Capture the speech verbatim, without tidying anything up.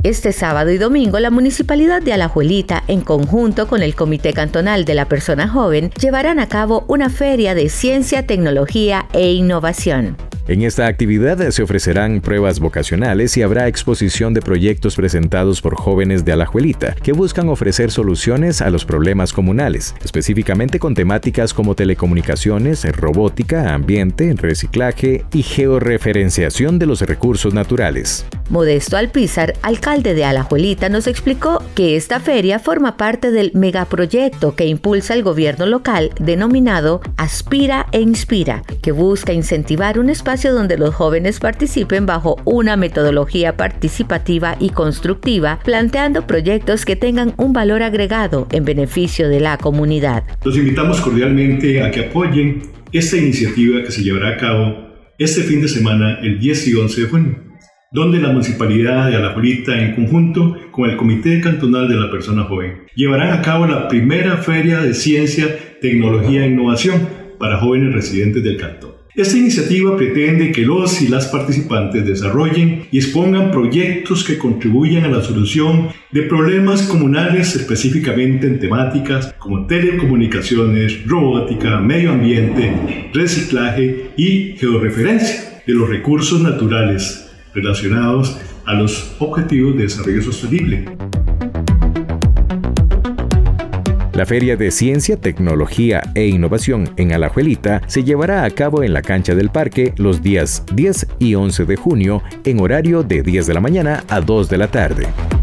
Este sábado y domingo, la Municipalidad de Alajuelita, en conjunto con el Comité Cantonal de la Persona Joven, llevarán a cabo una feria de ciencia, tecnología e innovación. En esta actividad se ofrecerán pruebas vocacionales y habrá exposición de proyectos presentados por jóvenes de Alajuelita que buscan ofrecer soluciones a los problemas comunales, específicamente con temáticas como telecomunicaciones, robótica, ambiente, reciclaje y georreferenciación de los recursos naturales. Modesto Alpizar, alcalde de Alajuelita, nos explicó que esta feria forma parte del megaproyecto que impulsa el gobierno local denominado Aspira e Inspira, que busca incentivar un espacio donde los jóvenes participen bajo una metodología participativa y constructiva, planteando proyectos que tengan un valor agregado en beneficio de la comunidad. Los invitamos cordialmente a que apoyen esta iniciativa que se llevará a cabo este fin de semana, el diez y once de junio, donde la Municipalidad de Alajuelita, en conjunto con el Comité Cantonal de la Persona Joven, llevarán a cabo la primera feria de ciencia, tecnología e innovación para jóvenes residentes del cantón. Esta iniciativa pretende que los y las participantes desarrollen y expongan proyectos que contribuyan a la solución de problemas comunales, específicamente en temáticas como telecomunicaciones, robótica, medio ambiente, reciclaje y georreferencia de los recursos naturales relacionados a los Objetivos de Desarrollo Sostenible. La Feria de Ciencia, Tecnología e Innovación en Alajuelita se llevará a cabo en la cancha del parque los días diez y once de junio en horario de diez de la mañana a dos de la tarde.